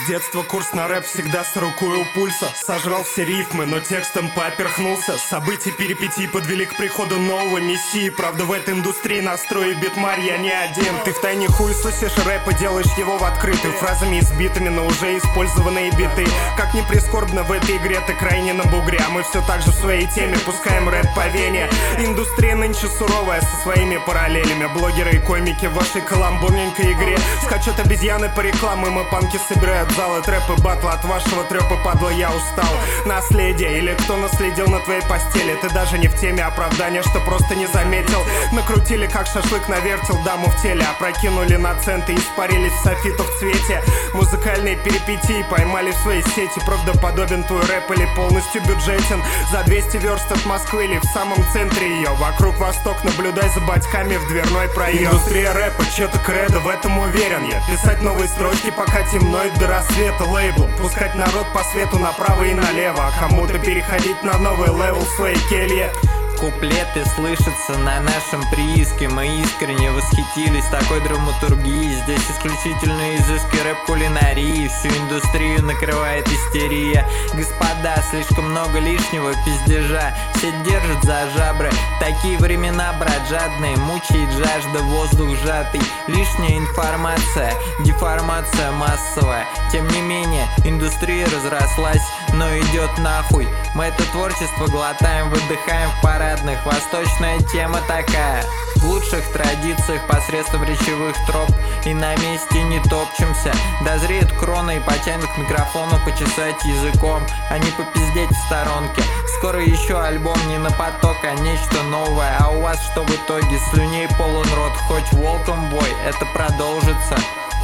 С детства курс на рэп всегда с рукой у пульса. Сожрал все рифмы, но текстом поперхнулся. События перипетий подвели к приходу нового мессии. Правда, в этой индустрии настрой битмарь я не один. Ты втайне хуй слышишь рэп и делаешь его в открытую, фразами избитыми, но уже использованные биты. Как ни прискорбно, в этой игре ты крайне на бугре, а мы все так же в своей теме пускаем рэп по вене. Индустрия нынче суровая со своими параллелями. Блогеры и комики в вашей каламбурненькой игре скачут обезьяны по рекламе, мы панки собирают залы, трэпы, батлы. От вашего трёпа, падла, я устал. Наследие или кто наследил на твоей постели? Ты даже не в теме оправдания, что просто не заметил. Накрутили как шашлык, навертел даму в теле, опрокинули на центы, испарились в софиту в цвете. Музыкальные перипетии поймали в своей сети. Правдоподобен твой рэп или полностью бюджетен? За 200 верст от Москвы или в самом центре ее? Вокруг восток, наблюдай за батьками в дверной проем. Индустрия рэпа, чё-то кредо, в этом уверен я. Писать новые строчки, пока темно и до рассвета лейблом. Пускать народ по свету направо и налево, а кому-то переходить на новый левел в своей келье. Куплеты слышатся на нашем прииске. Мы искренне восхитились такой драматургией. Здесь исключительно изыски рэп-кулинарии. Всю индустрию накрывает истерия. Господа, слишком много лишнего пиздежа. Все держат за жабры. Такие времена, брат, жадные. Мучает жажда, воздух сжатый. Лишняя информация, деформация массовая. Тем не менее, индустрия разрослась, но идет нахуй. Мы это творчество глотаем, выдыхаем в парадных. Восточная тема такая. В лучших традициях посредством речевых троп. И на месте не топчемся. Дозреет крона и потянет к микрофону почесать языком, а не попиздеть в сторонке. Скоро еще альбом не на поток, а нечто новое. А у вас что в итоге? Слюней полон рот. Хоть волком бой, это продолжится.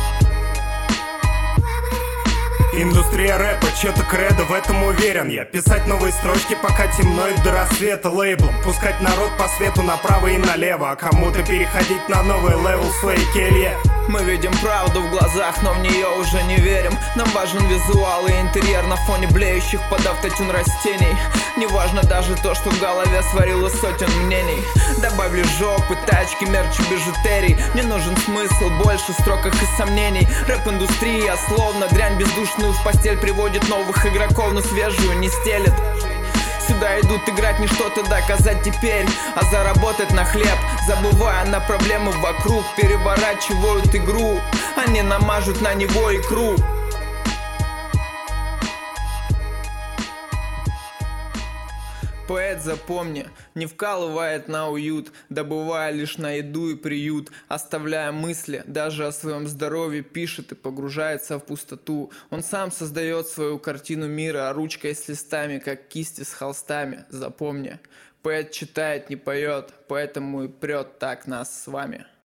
Индустрия рэпа, чё-то кредо, в этом уверен я. Писать новые строчки, пока темно и до рассвета лейблом. Пускать народ по свету направо и налево, а кому-то переходить на новый левел в своей келье. Мы видим правду в глазах, но в нее уже не верим. Нам важен визуал и интерьер на фоне блеющих под автотюн растений. Неважно даже то, что в голове сварило сотен мнений. Добавлю жопы, тачки, мерч и бижутерий. Мне нужен смысл, больше в строках и сомнений. Рэп-индустрия словно дрянь бездушную в постель приводит новых игроков, но свежую не стелет. Сюда идут играть, не что-то доказать теперь, а заработать на хлеб, забывая на проблемы вокруг. Переворачивают игру, они намажут на него икру. Поэт, запомни, не вкалывает на уют, добывая лишь на еду и приют, оставляя мысли, даже о своем здоровье пишет и погружается в пустоту. Он сам создает свою картину мира, а ручкой с листами, как кисти с холстами. Запомни, поэт читает, не поет, поэтому и прет так нас с вами.